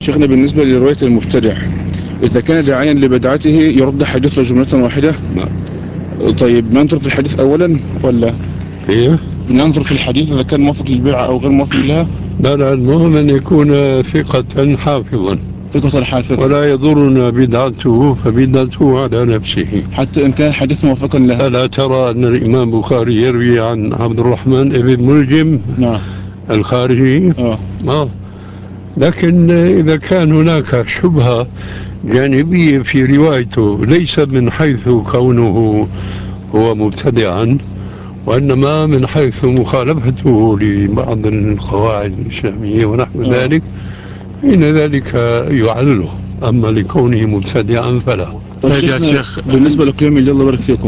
شيخنا بالنسبة لرواية المبتدع، إذا كان داعيا لبدعته يرد حديثه جملة واحدة. طيب ننظر في الحديث أولا ولا إيه؟ ننظر في الحديث إذا كان موافق للبدعة أو غير موافق لها؟ لا، المهم أن يكون ثقة حافظا، ثقة الحافظ، ولا يضرنا بدعته فبدعته على نفسه. حتى إن كان الحديث موافقا لها. ألا ترى أن الإمام البخاري يروي عن عبد الرحمن بن ملجم نعم. الخارجي؟ لكن إذا كان هناك شبهة جانبية في روايته، ليس من حيث كونه هو مبتدعا، وإنما من حيث مخالفته لبعض القواعد الإسلامية ونحو ذلك، إن ذلك يعله. أما لكونه مبتدعا فلا. طيب شيخنا بالنسبة لقيام الليل، الله يبارك فيكم.